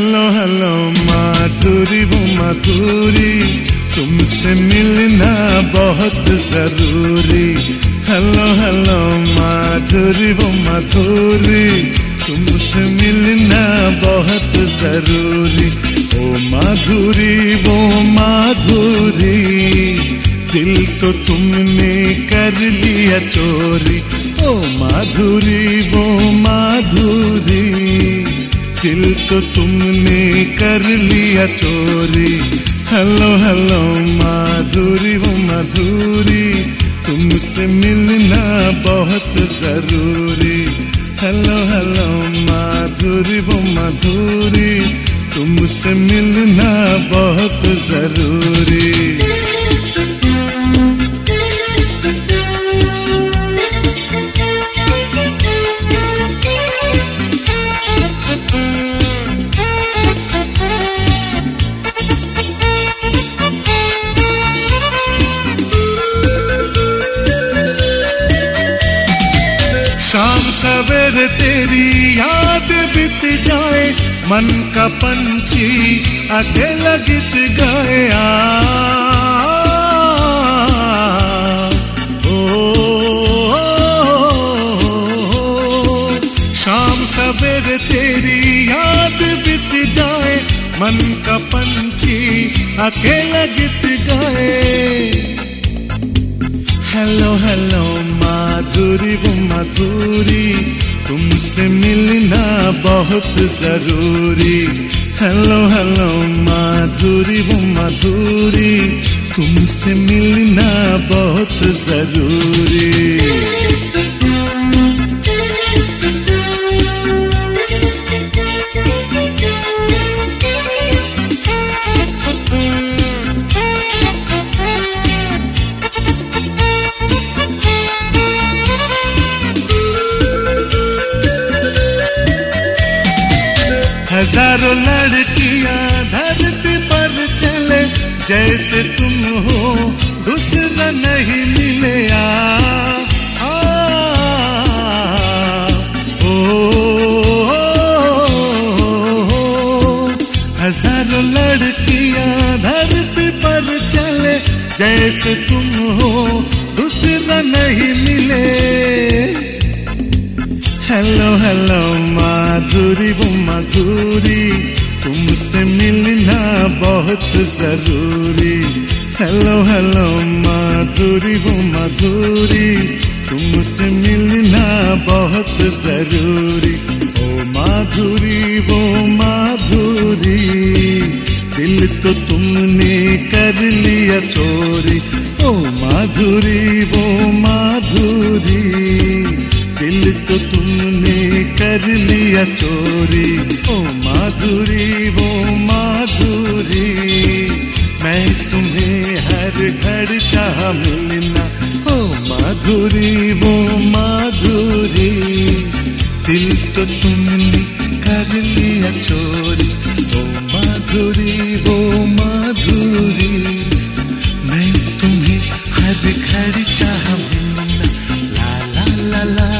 Hello hello माधुरी वो माधुरी, तुमसे मिलना बहुत जरूरी। हेलो हेलो माधुरी वो माधुरी, तुमसे मिलना बहुत जरूरी। ओ माधुरी वो माधुरी, दिल तो तुमने कर लिया चोरी। ओ माधुरी वो माधुरी, दिल तो तुमने कर लिया चोरी। हेलो हेलो माधुरी वो माधुरी, तुमसे मिलना बहुत जरूरी। हेलो हेलो माधुरी वो माधुरी, तुमसे मिलना बहुत जरूरी। शाम सवेरे तेरी याद बीत जाए, मन का पंछी अकेला गीत गाए। शाम सवेरे तेरी याद बीत जाए, मन का पंछी अकेला गीत गाए। हेलो हेलो माधुरी वो माधुरी, तुमसे मिलना बहुत जरूरी। हेलो हेलो माधुरी वो माधुरी, तुमसे मिलना बहुत जरूरी। हजारों लड़कियां धरती पर चले, जैसे तुम हो दूसरा नहीं मिले। हजारों लड़कियां धरती पर चले, जैसे तुम हो दूसरा नहीं मिले। हेलो हेलो माधुरी वो माधुरी, तुमसे मिलना बहुत जरूरी। हेलो हेलो माधुरी वो माधुरी, तुमसे मिलना बहुत जरूरी। ओ माधुरी वो माधुरी, दिल तो तुमने कर लिया चोरी। ओ माधुरी वो माधुरी, दिल तो तुमने कर लिया चोरी। ओ माधुरी वो माधुरी, मैं तुम्हें हर घड़ी चाह मिलना। ओ माधुरी वो माधुरी, दिल तो तुमने कर लिया चोरी। ओ माधुरी वो माधुरी, मैं तुम्हें हर घड़ी चाह मिलना। ला ला ला ला